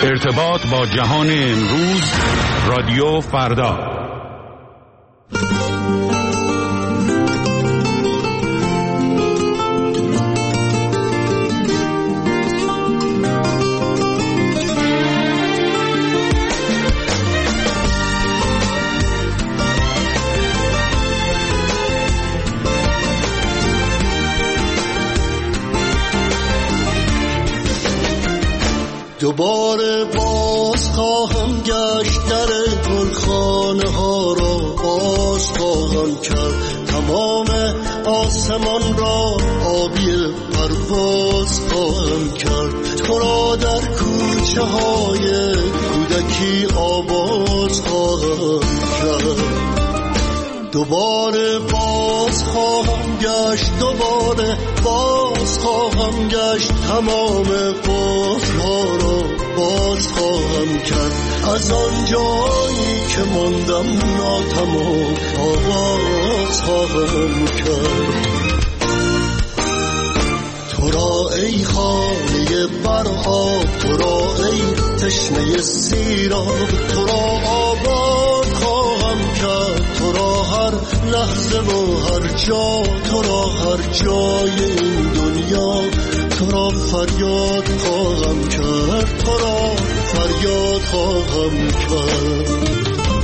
ارتباط با جهان امروز، رادیو فردا. دوباره باز خواهم گشت، در گلخانه ها را باز خواهم کرد، تمام آسمان را آبی پرواز خواهم کرد، تو را در کوچه های کودکی آواز خواهم کرد. دوباره باز خواهم گشت، دوباره باز خواهم گشت، تمام قفل‌ها را باز خواهم کرد، از آن جایی که ماندم ناتمام آغاز خواهم کرد. تو را ای خانه بر آب، تو را ای تشنه سیراب، تو را آباد خواهم کرد، تو را هر لحظه و هر جا، تو را هر جای این دنیا، تو را فریاد خواهم کرد، تو را فریاد خواهم کرد.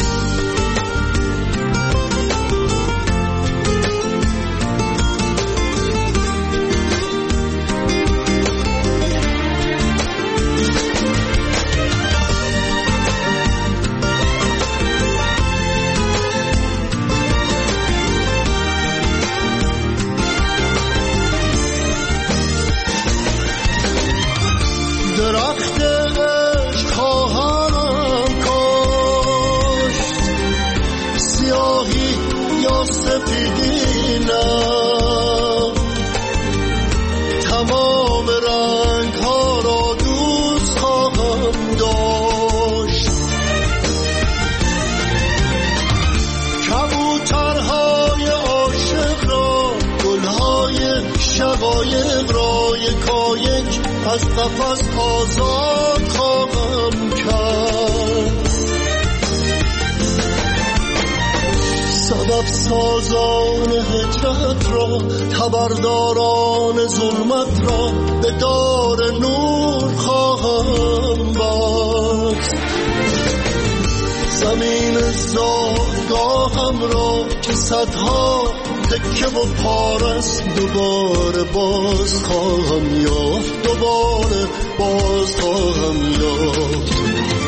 درخت عشق خواهم کاشت، سیاهی یا سفیدی نه، تمام رنگ ها را دوست خواهم داشت، کبوترهای عاشق را، گلهای شقایق را یکایک از قفس آزاد خواهم کرد، سبب سازان هجرت را، خبرداران ظلمت را به دار نور خواهم بست، زمین زادگاهم را که صدها تکه و پارست دوباره باز خواهم یافت، دوباره باز خواهم یافت.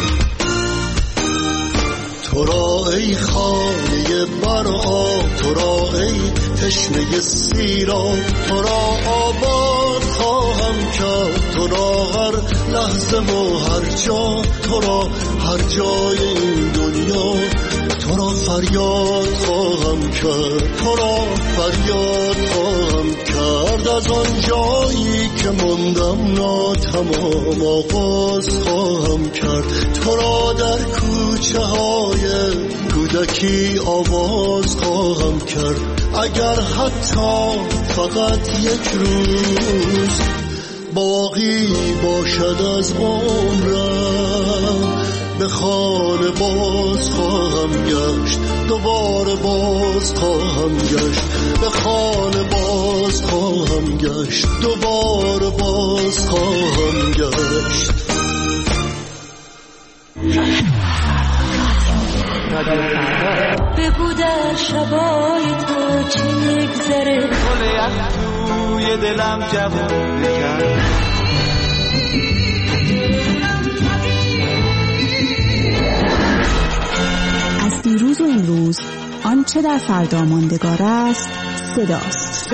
تو را ای خانه بر آب، تو را ای تشنه سیراب، تو را آباد خواهم کرد، تو را هر لحظه و هر جا، تو را هر جای این دنیا، تو را فریاد خواهم کرد، تو را فریاد خواهم کرد، از آن جایی که ماندم ناتمام آغاز خواهم کرد، تو را در کوچه های کودکی آواز خواهم کرد، اگر حتی فقط یک روز باقی باشد از عمرم، به خانه باز خواهم گشت، دوباره باز خواهم گشت، به خانه باز خواهم گشت، دوباره باز خواهم گشت. بگو در شبای تو چی میگذره، گل یخ توی دلم جوون بکن، از دیروز و امروز آنچه در فردا ماندگار است صداست.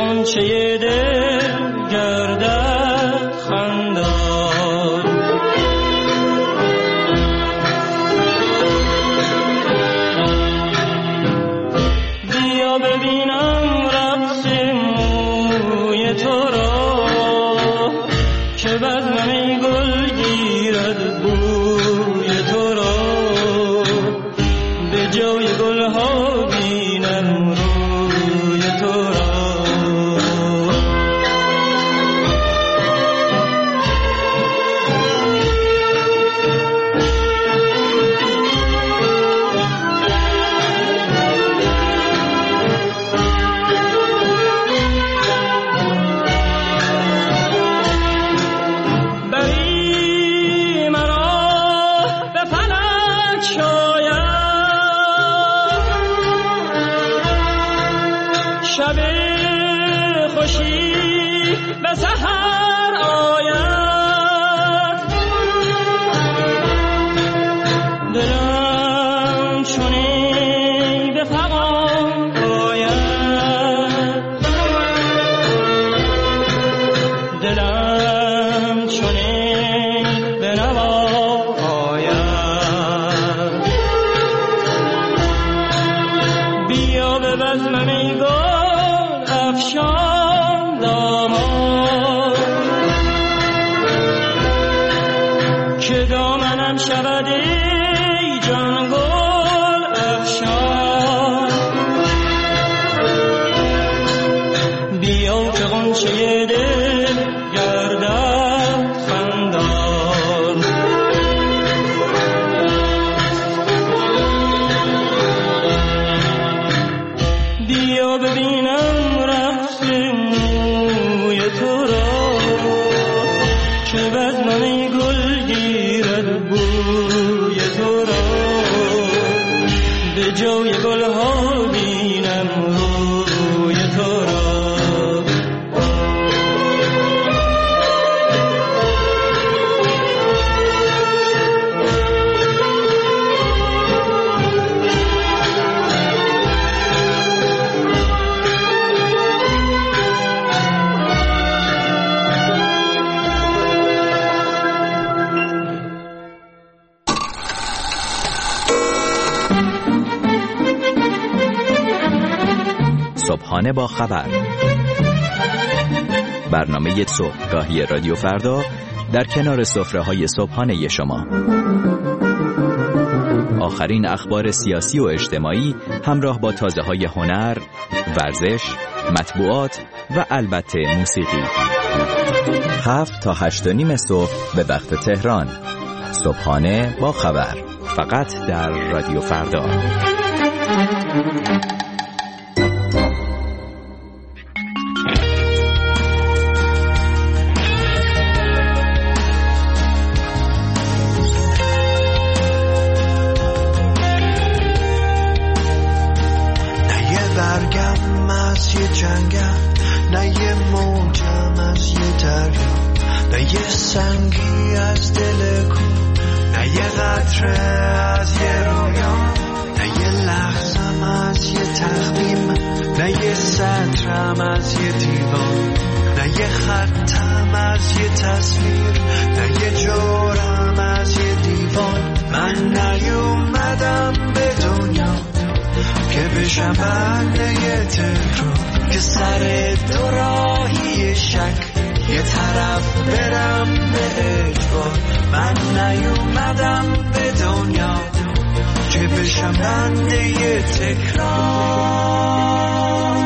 غنچه دل گردد خندان. بیا ببینم رقص موی تو را که بزمه گل گیرد بوی تو را. به جای گل ها بینم روی تو را. صبحانه با خبر، برنامه صبحگاهی رادیو فردا در کنار سفره‌های صبحانه شما. آخرین اخبار سیاسی و اجتماعی همراه با تازه‌های هنر، ورزش، مطبوعات و البته موسیقی. 7 تا 8:30 صبح به وقت تهران. صبحانه با خبر، فقط در رادیو فردا. سنگی از دل کو، نه یه قطره از یه رویا، نه یه لحظم از یه تخمیم، نه یه سطرم از یه دیوان، نه یه خطم از یه تصویر، نه یه جورم از یه دیوان. من نیومدم به دنیا که بشم بنده یه تکرار، که سر دوراهی شک یه طرف برم به اجبار. من نیومدم به دنیا که بشم بنده یه تکرار.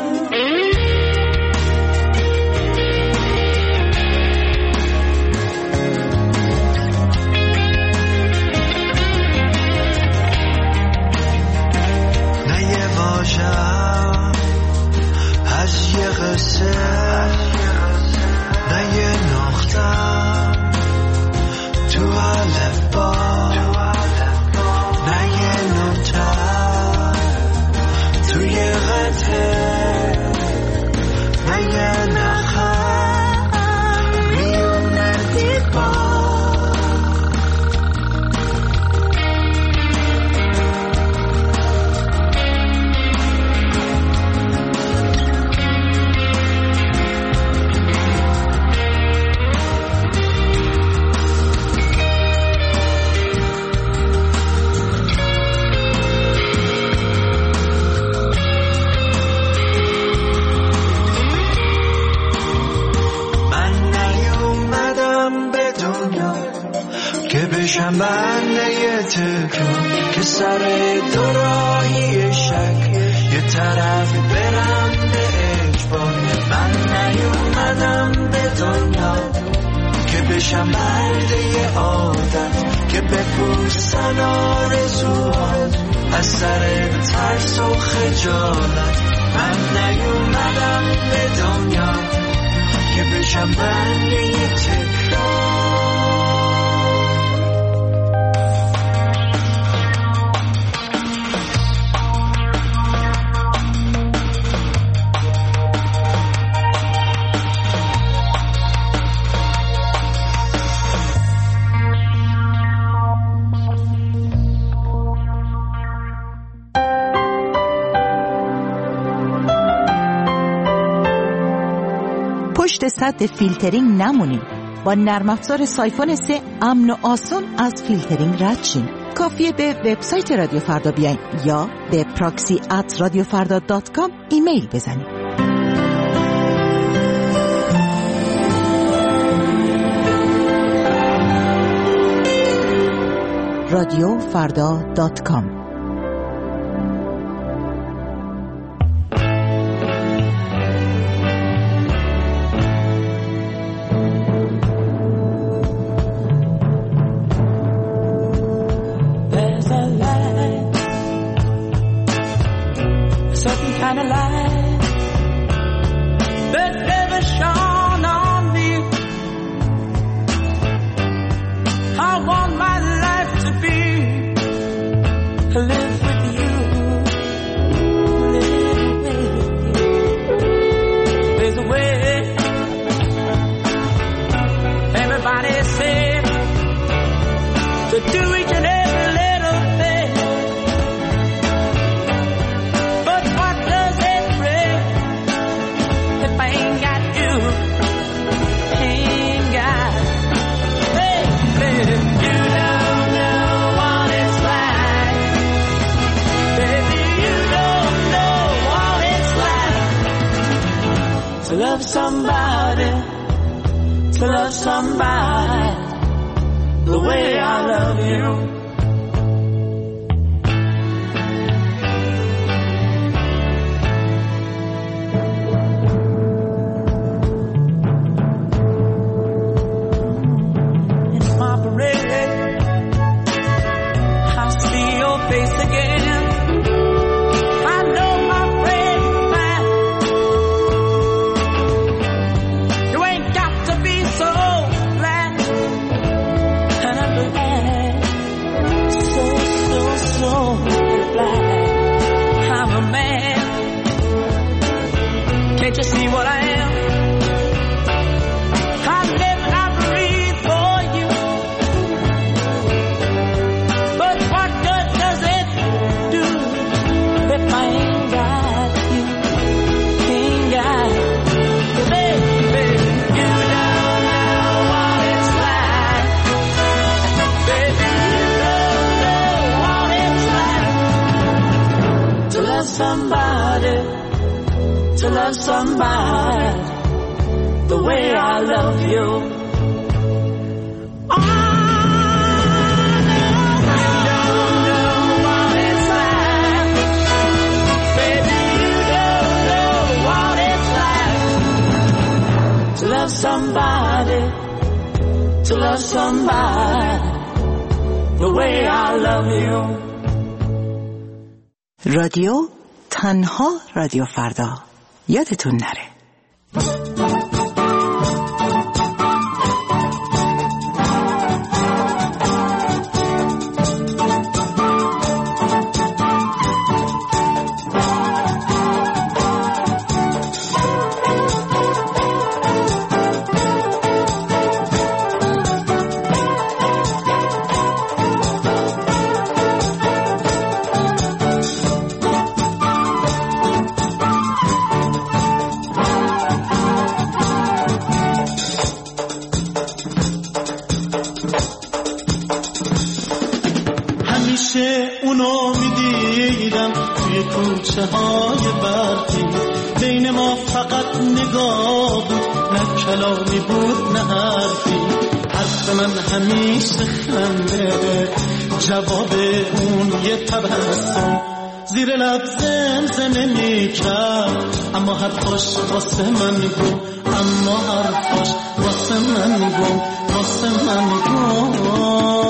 نه یه واژه‌ام از یه قصه، نه یه نقطه‌ام تو الفبا، نه یه نوتم توی قطعه، نه یه نخم میون دیوار. بشم بنده تکرار که سر دوراهی شک یه طرف برم به اجبار. من نیومدم به دنیا که بشم بنده عادت که بپوسن آرزوهات از سر ترس و خجالت. من نیومدم به دنیا که بشم بنده تکرار. پشت سد فیلترینگ نمونیم. با نرم افزار سایفون 3 امن و آسان از فیلترینگ رد شیم. کافیه به وبسایت رادیو فردا بیاین یا به proxy@radiofarda.com ایمیل بزنید. radiofarda.com. Kind of light that never shone on me. I want my life to be live with you, live with you. There's a way. Everybody said to do each and every little thing. I ain't got you, ain't got, hey, baby, you don't know what it's like, baby, you don't know what it's like, to love somebody, the way I love you. Face again, I know my friend man. You ain't got to be so glad, and I'm glad, so glad I'm a man. Can't you see what I am? I live and I breathe for you, but what good does it do if I ain't got you, ain't got you, baby, you don't know what it's like, baby, you don't know what it's like, to love somebody, the way I love you. To love somebody, the way I love you. رادیو تنها رادیو فردا. یادتون نره. کوچه های برقی بین ما فقط نگاه بود، نه کلامی بود نه حرفی. حرف من همیشه خنده، جواب اون یه تبسم. زیر لب زمزمه میکرد اما حرفاش واسه من گم، اما حرفاش واسه من گم، واسه من گم.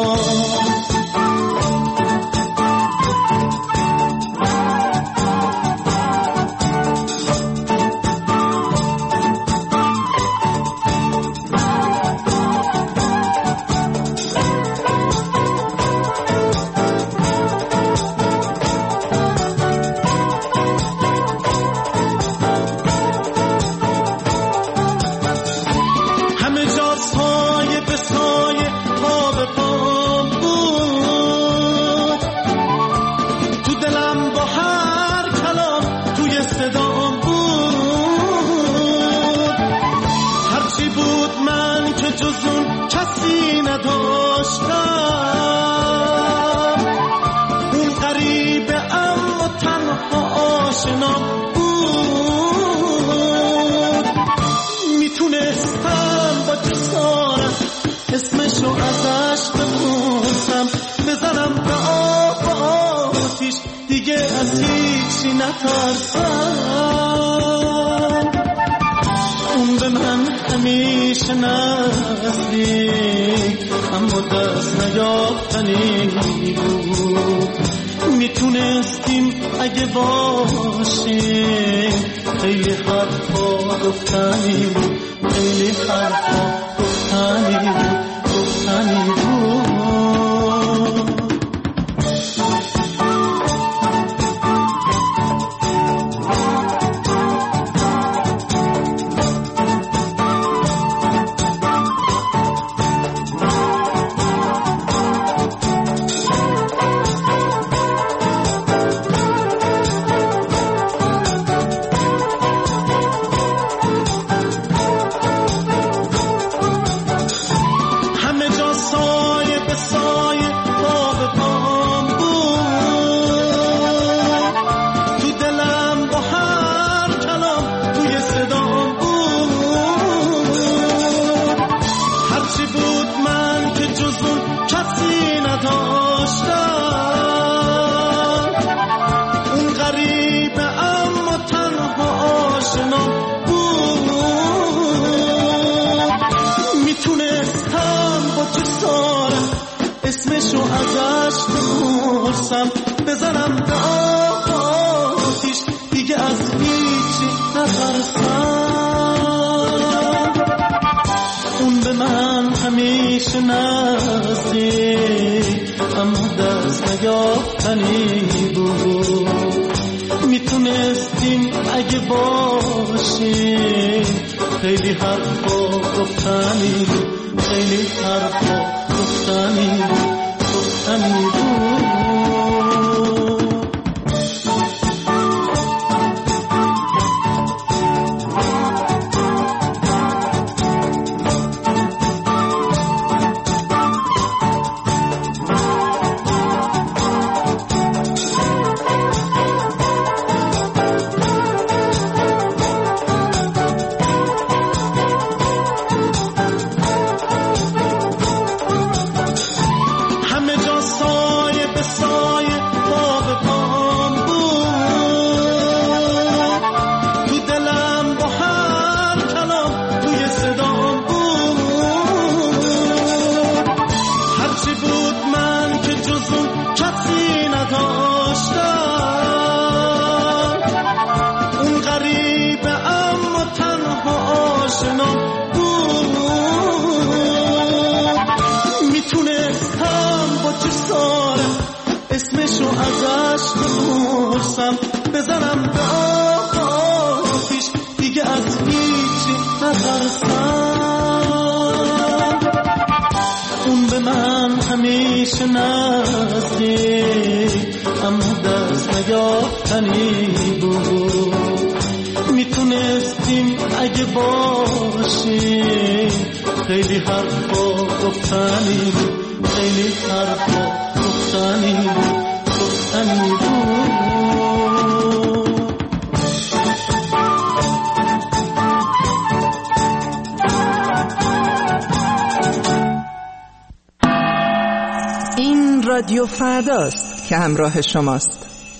اسمشو ازش بپرسم، بزنم به آب آتیش، دیگه از هیچی نترسم. اون به من همیشه نزدیک اما دست نیافتنی بود. میتونستیم اگه باشیم خیلی حرفا گفتنی بود، خیلی حرفا گفتنی بود، گفتنی بود. اسمشو ازش بپرسم، بزنم به آب آتیش، دیگه از هیچی نترسم. اون به من همیشه نزدیک اما دست نیافتنی بود. میتونستیم اگه باشیم خیلی حرفا گفتنی بود، خیلی حرفا گفتنی بود، گفتنی بود. اسمشو ازش بپرسم، بزنم به آب آتیش، دیگه از هیچی نترسم. اون به من همیشه نزدیک اما دست نیافتنی بود. میتونستیم اگه باشیم خیلی حرفا گفتنی بود، خیلی حرفا گفتنی بود، گفتنی بود. رادیو فرداست که همراه شماست.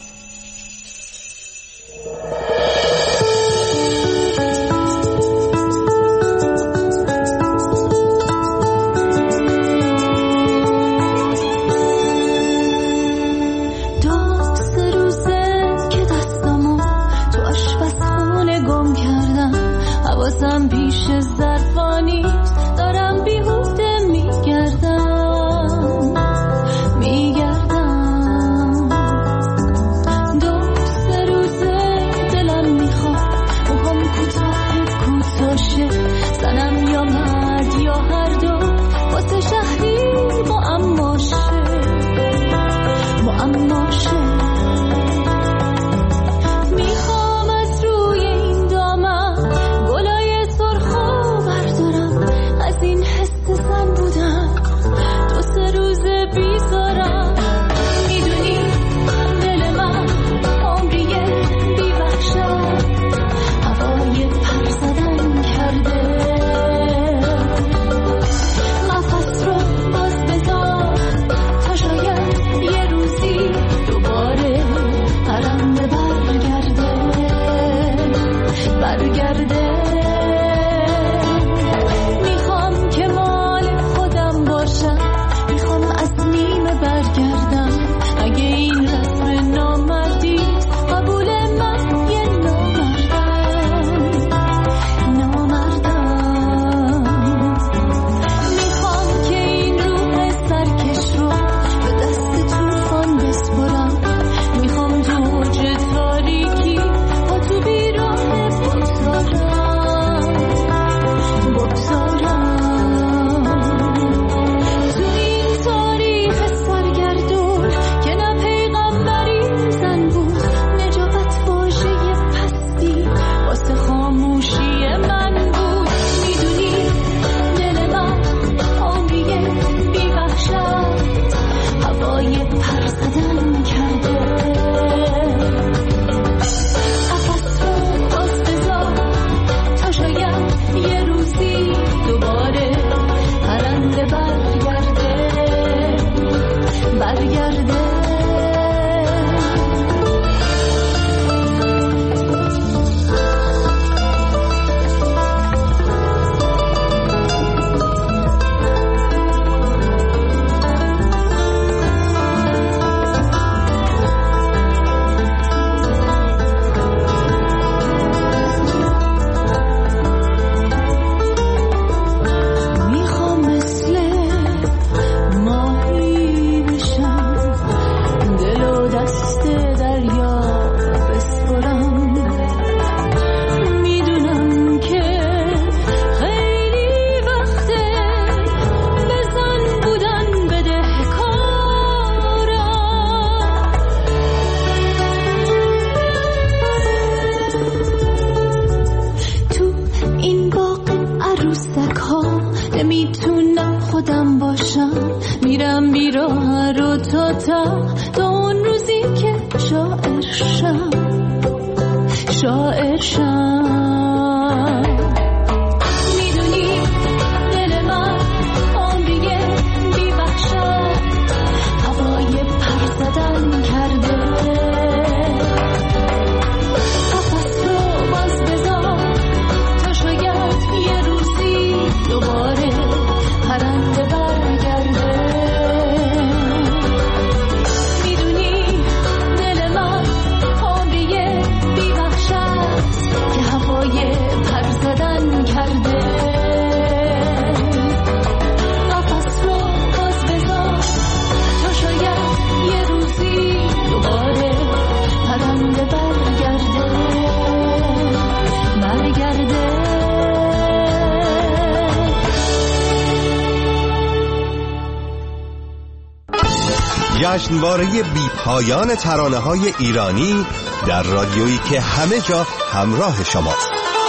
جشنواره بی پایان ترانه‌های ایرانی در رادیویی که همه جا همراه شماست.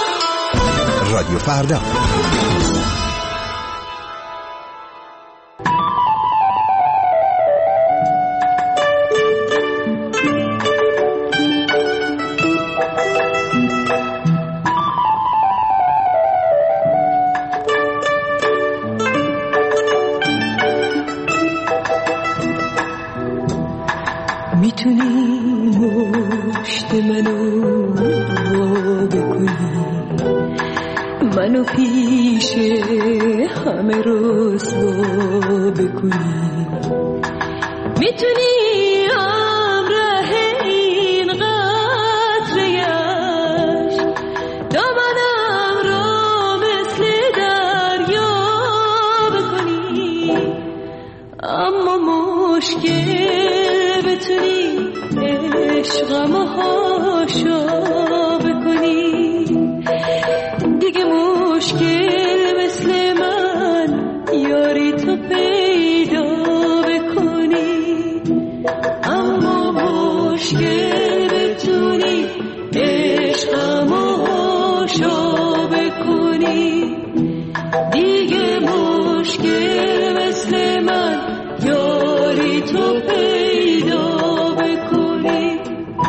رادیو فردا. منو پیش همه رسوا بکنی. میتونی همراه این قطره یش دامنم را مثل دریا بکنی. اما مشکل بتونی عشقم هاشا بکنی. دیگه مشکل مثل من یاری تو پیدا بکنی. اما مشکل بتونی عشقم هاشا بکنی. دیگه مشکل مثل من یاری تو پیدا بکنی.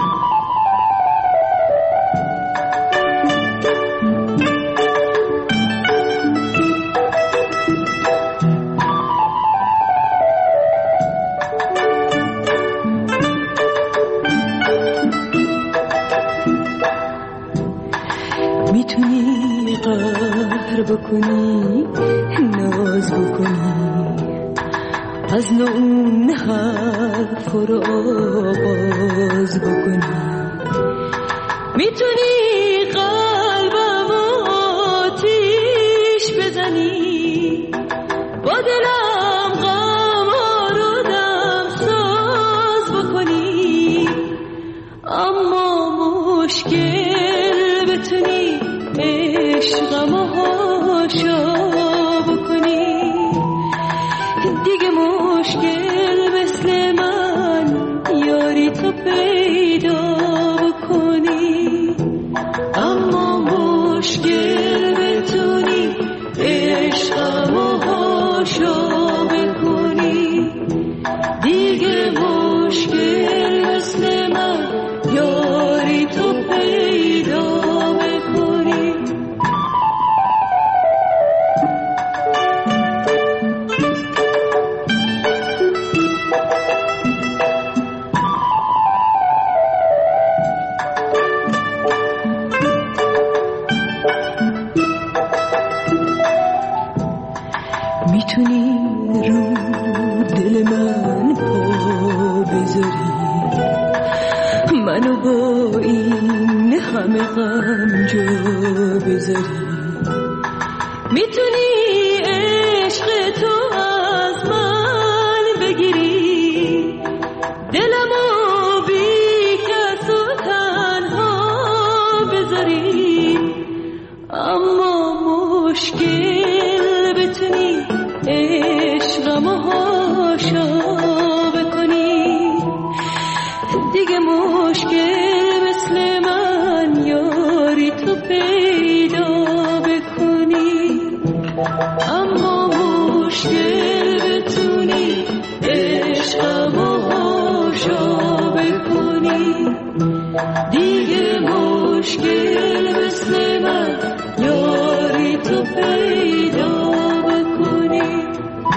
میتونی قهر بکنی، ناز بکنی، از اون حرف رو آغاز بکنی. میتونی قلبم آتیش بزنی، با دلم غم رو دم ساز بکنی. اما مشکل بتونی عشقم هاشا بکنی. دیگه مشکل مثل من یاری تو پیدا بکنی. اما مشکل بتونی عشقم هاشا بکنی. دیگه مشکل مثل من یاری تو پیدا بکنی. میتونی رو دل من پا بذاری، منو با این همه غم جا بذاری. میتونی عشق تو از من بگیری، دلمو بی کس و تنها بذاری. اما مشکل بتونی عشقم هاشا بکنی. دیگه مشکل مثل من یاری تو پیدا بکنی. اما مشکل بتونی عشقم هاشا بکنی. دیگه مشکل مثل من یاری تو پیدا بکنی.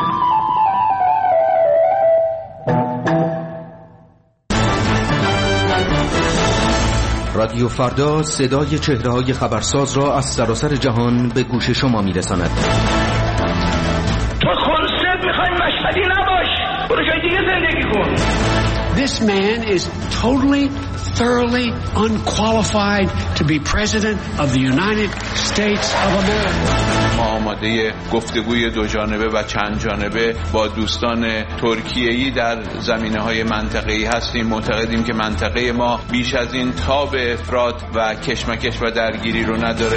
رادیو فردا صدای چهره‌های خبرساز را از سراسر جهان به گوش شما می‌رساند. تو کنسرت می‌خوای مشهدی نباش، برو جای دیگه زندگی کن. This man is totally, thoroughly unqualified to be president of the United States of America. ما آماده گفتگوی دو جانبه و چند جانبه با دوستان ترکیه‌ای در زمینه‌های منطقه‌ای هستیم. معتقدیم که منطقه ما بیش از این تاب افراط و کشمکش و درگیری رو نداره.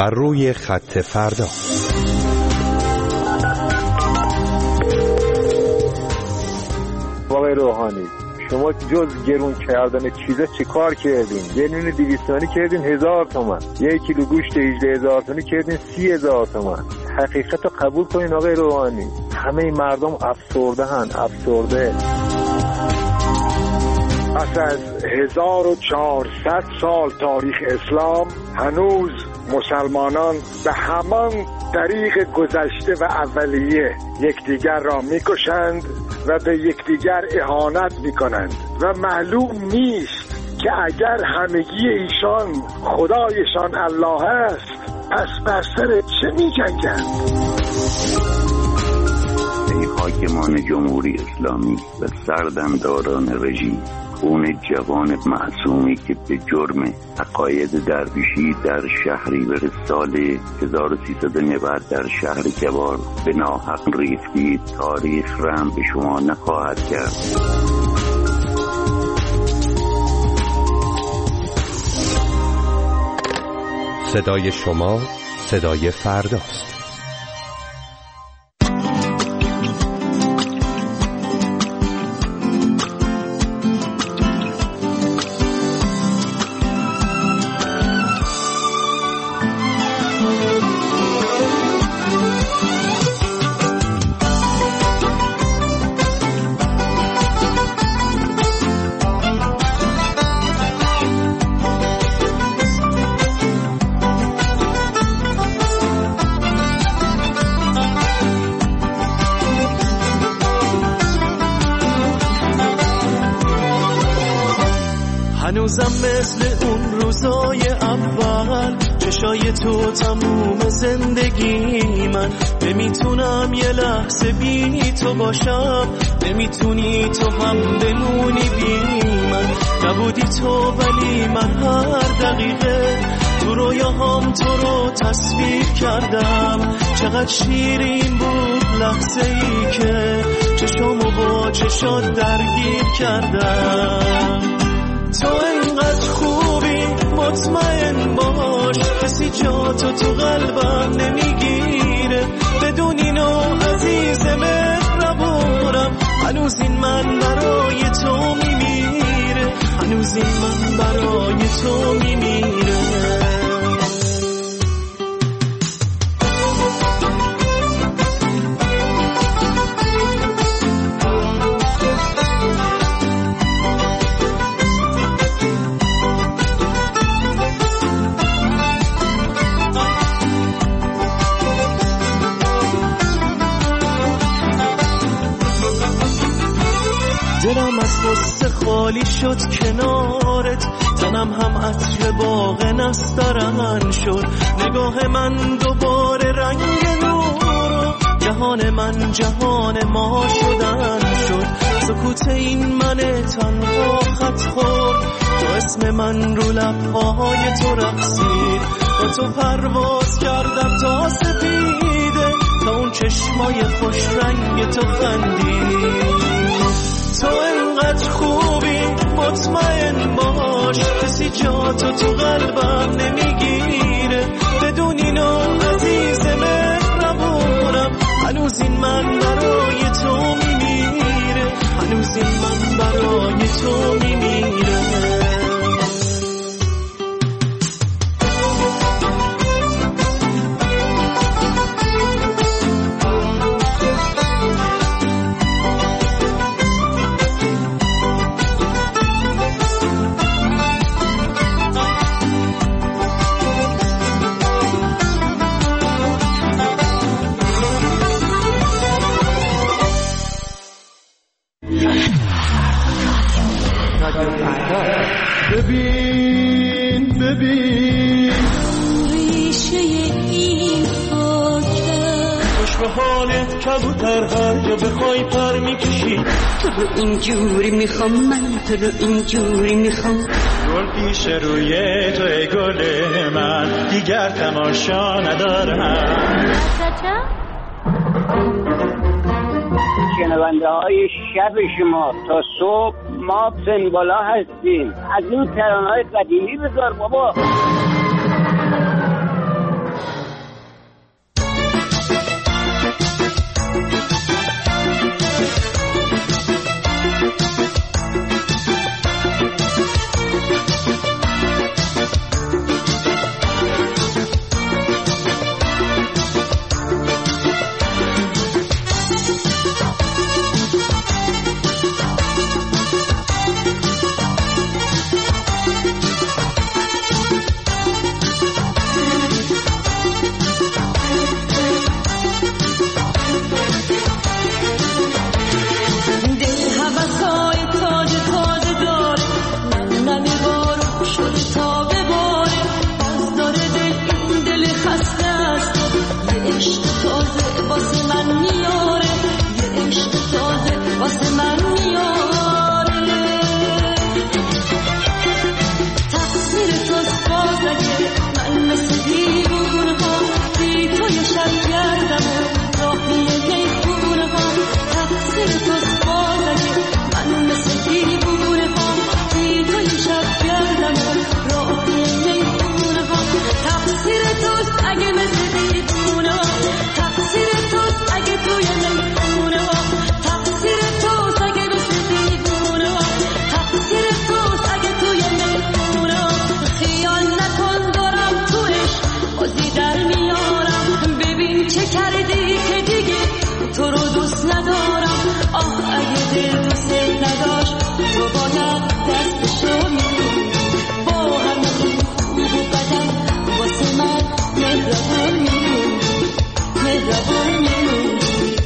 بر روی خط فردا. آقای روحانی، شما جز گرون کردن چیزا چی کار کردین؟ یه نون 200 تومانی کردین 1000 تومان، 1 کیلو گوشت 18000 تومانی کردین 30000 تومان. حقیقت رو قبول کنین آقای روحانی، همه مردم افسرده. پس از 1400 سال تاریخ اسلام هنوز مسلمانان به همان طریق گذشته و اولیه یکدیگر را میکشند و به یکدیگر اهانت میکنند و معلوم نیست که اگر همگی ایشان خدایشان الله است پس بر سر چه میجنگند؟ ای حاکمان جمهوری اسلامی و سردمداران رژیم، خون جوان معصومی که به جرم عقاید درویشی در شهریور سال 1390 در شهر کوار به ناحق ریختید، تاریخ رحم به شما نخواهد کرد. صدای شما صدای فرداست. هنوزم مثل اون روزای اول چشای تو تموم زندگی من، نمیتونم یه لحظه بی تو باشم، نمیتونی تو هم بمونی بی من. نبودی تو ولی من هر دقیقه تو رویاهام تو رو تصویر کردم. چقدر شیرین بود لحظه ای که چشامو با چشات درگیر کردم. تو انقدر خوبی مطمئن باش، کسی جا تو قلبم نمیگیره، بدون اینو عزیز مهربونم. هنوز این من برای تو میمیره، هنوز این من برای تو میمیره. دلم از غصه خالی شد کنارت، تنم هم عطر باغ نسترن شد. نگاه من دوباره رنگ نور، جهان من جهان ما شدن شد. سکوت این من تنها خط خورد، تو اسم من رو لبهای تو رقصید. با تو پرواز کردم تا سپیده، تا اون چشمای خوش رنگ تو خندید. تو انقدر خوبی مطمئن باش، کسی جا تو قلبم نمیگیره، بدون اینو عزیز مهربونم. هنوز این من برای تو میمیره، هنوز این من برای تو میمیره. ببین ریشه این خاکه، خوش به حالت کبوتر هر جا بخوای پر میکشی. تو رو اینجوری میخوام، من تو رو اینجوری میخوام. گل پیش روی تو ای گل من، دیگر تماشا ندارم. شنونده های شب شما تا صبح ما سنبالا هستیم. از این ترانه‌های قدیمی بذار بابا. کردی که دیگه تو رو دوست ندارم. آه اگه دل دوست نداشت تو باید دستشو میگیری. با همه خوب و بدم واسه من مهربون میمونی، مهربون میمونی.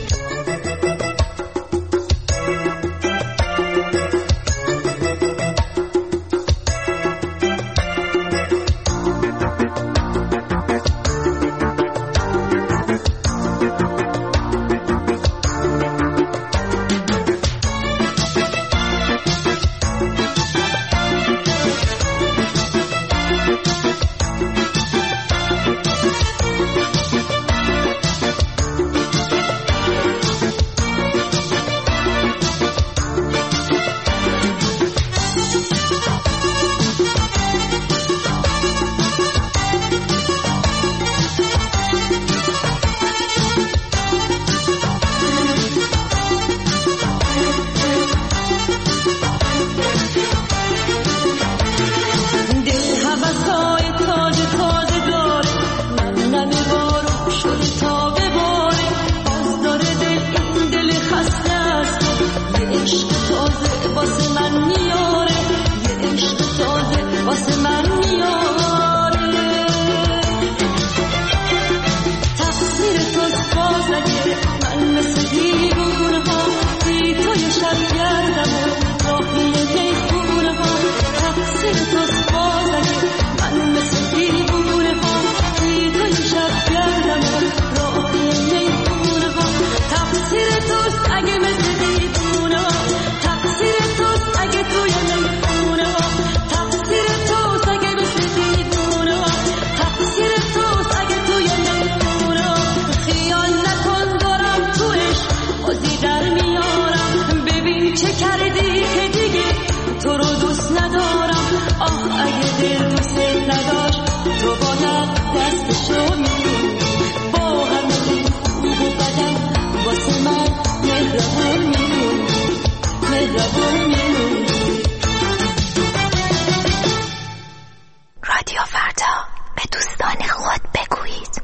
رادیو فردا، به دوستان خود بگویید.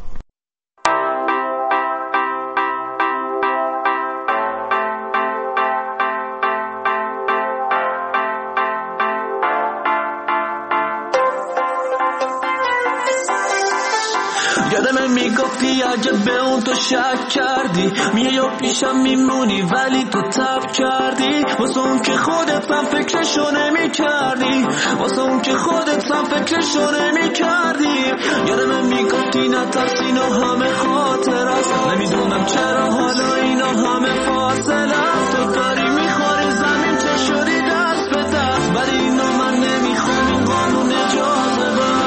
یادم میگفتی عجب به اون تو شک کردی، میای و پیشم میمونی ولی تو تب کردی. واسه اون که خودت هم فکرشو نمی کردی، واسه اون که خودت هم فکرشو نمی کردی. یادم میگفتی نترس اینا همه خاطر است، نمیدونم چرا حالا اینا همه فاصله است. تو داری میخوری زمین چه شدی دست به دست، ولی اینا من نمیخوام، این قانون اجازه بس.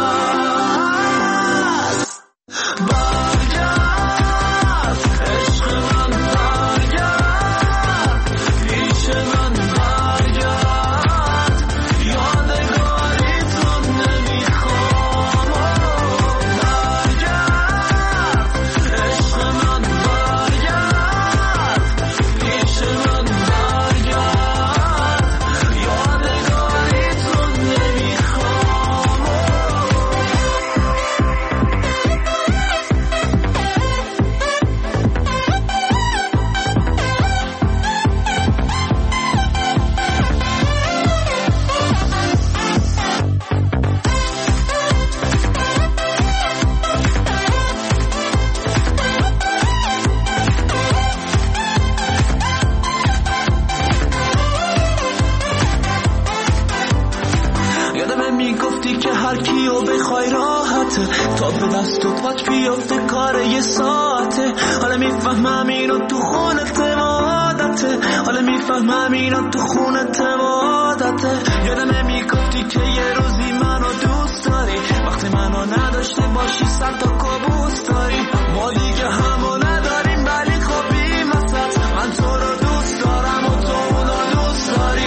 یادم میگفتی که یه روزی منو دوست داری، وقتی منو نداشته باشی سر تا کابوس داری. ما دیگه همو نداریم ولی خب بی وسط، من تو رو دوست دارم و تو اونو دوست داری.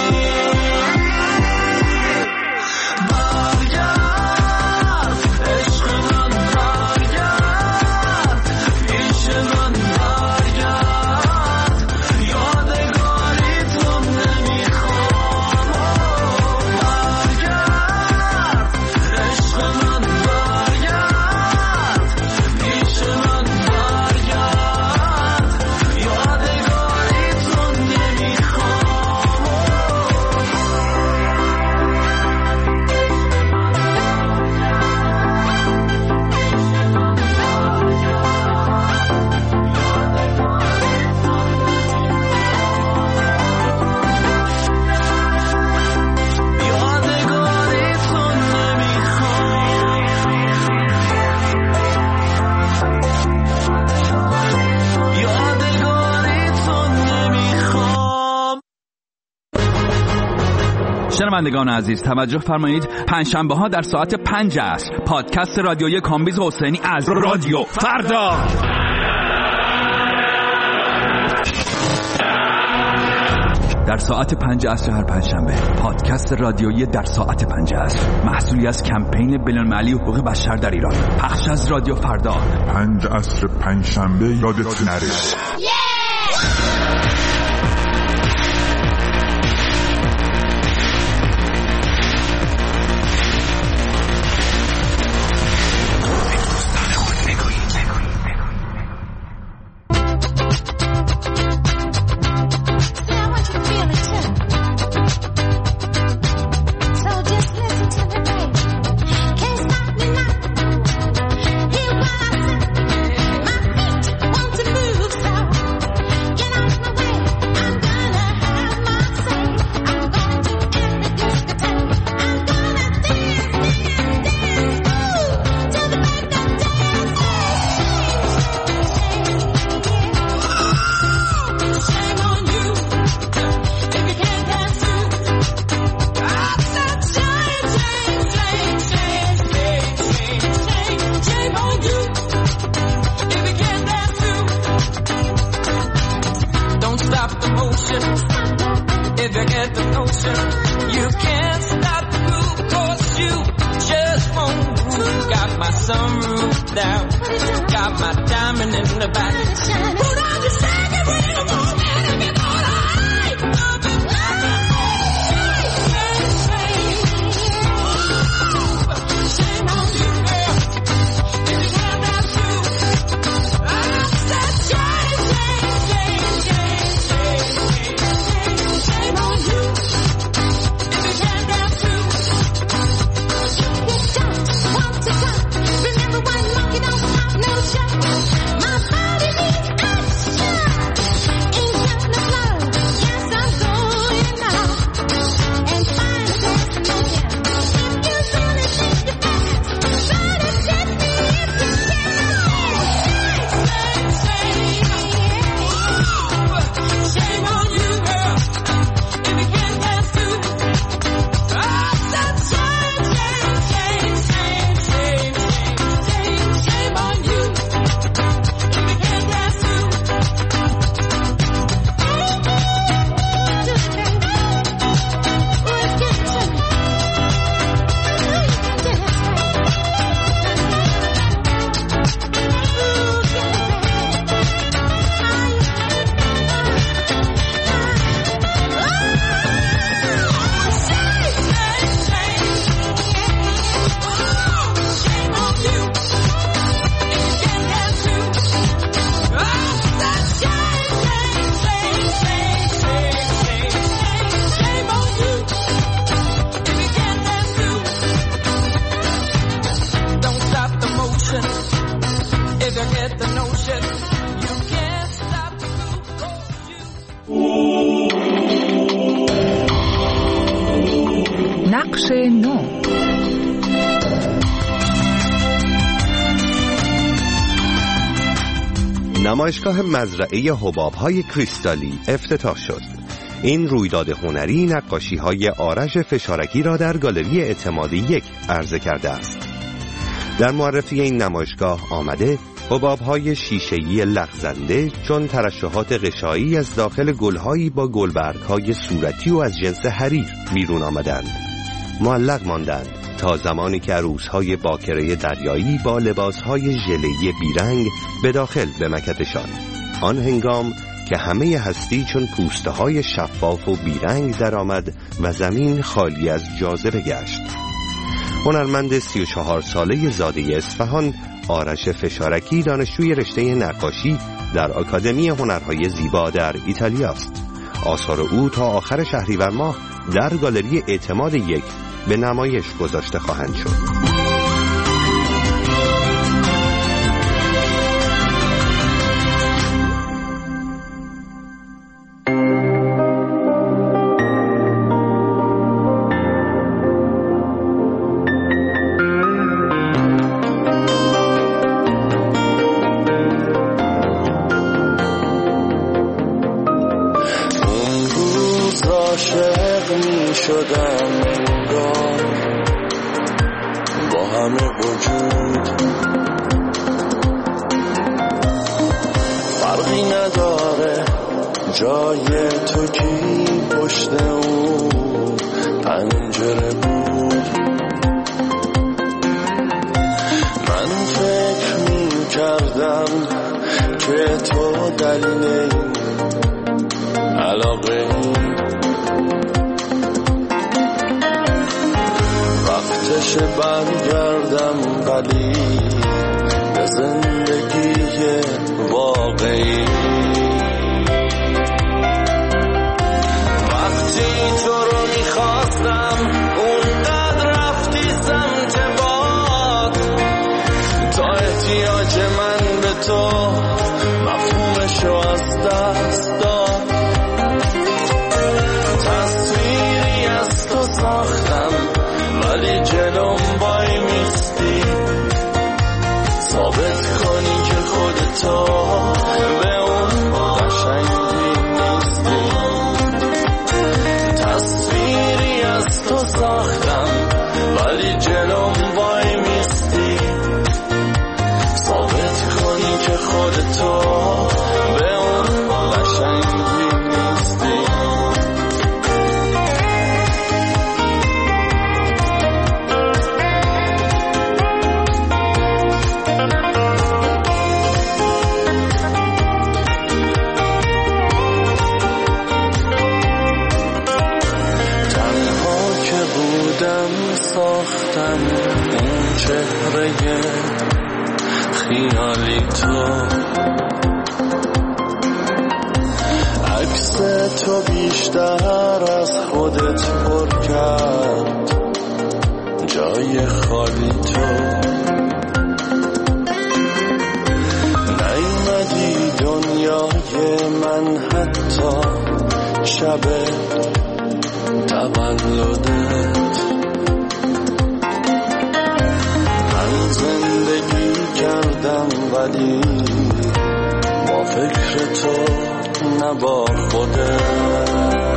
برگرد عشق من، برگرد پیش من، برگرد یادگاری تو نمیخوام. برگرد عشق من، برگرد پیش من، شنوندگان عزیز توجه فرمایید، پنجشنبه ها در ساعت 5 عصر پادکست رادیویی کامبیز حسینی از رادیو فردا در ساعت 5 عصر هر پنجشنبه. پادکست رادیویی در ساعت 5 عصر محصولی از کمپین بین‌المللی حقوق بشر در ایران، پخش از رادیو فردا. 5 عصر پنجشنبه یادت نره. نقش نو. نمایشگاه مزرعه حباب‌های کریستالی افتتاح شد. این رویداد هنری نقاشی‌های آرش فشارکی را در گالری اعتماد 1 عرضه کرده است. در معرفی این نمایشگاه آمده حباب‌های شیشه‌ای لغزنده چون ترشحات غشایی از داخل گل‌هایی با گلبرگ‌های صورتی و از جنس حریر بیرون آمدند. معلق ماندند تا زمانی که عروس‌های باکره دریایی با لباس‌های ژله‌ای بیرنگ به داخل بمکدشان. آن هنگام که همه هستی چون پوسته‌های شفاف و بیرنگ درآمد و زمین خالی از جاذبه گشت. هنرمند 34 ساله زاده اصفهان آرش فشارکی دانشجوی رشته نقاشی در آکادمی هنرهای زیبا در ایتالیا است. آثار او تا آخر شهریور ماه در گالری اعتماد 1 به نمایش گذاشته خواهند شد. شدم انگار با همه وجود، فرقی نداره جای تو کی پشت اون پنجره بود. من فکر می کردم که تو دلیل علاقه وقتش برگردم ولی به زندگی واقعی. وقتی تو رو میخواستم اونقدر رفتی سمت باد، تا احتیاج من به تو مفهومشو از دست داد. تصویری از تو ساختم ولی جلوم وای میستی، ثابت کنی که خودتو به اون قشنگی نیستی. تصویری از تو ساختم ولی جلوم وای میستی، ثابت کنی که خودتو به اون قشنگی نیستی. ساختم اون چهره خیالی تو، عکس تو بیشتر از خودت پر کرد جای خالی تو. نیومدی دنیای من حتی شب تولدت. زندگی کردم ولی با فکر تو نه با خودت.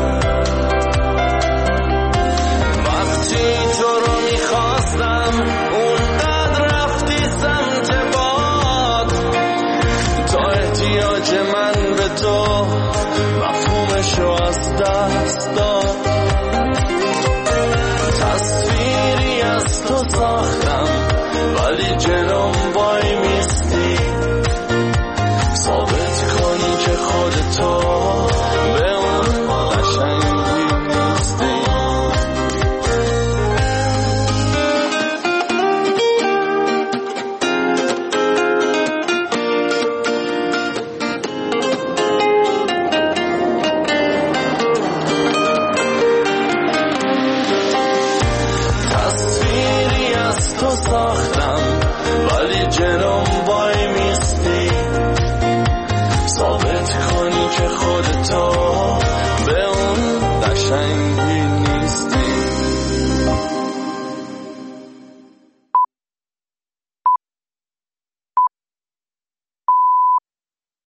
وقتی تو رو میخواستم اونقدر رفتی سمت باد، تا احتیاج من به تو مفهومشو از دست داد. تصویری از تو ساختم ولی جلوم وای میستی، ثابت کنی که خودتو به اون قشنگی نیستی. تصویری از تو ساختم ولی جلوم وای میستی، ثابت کنی که خودتو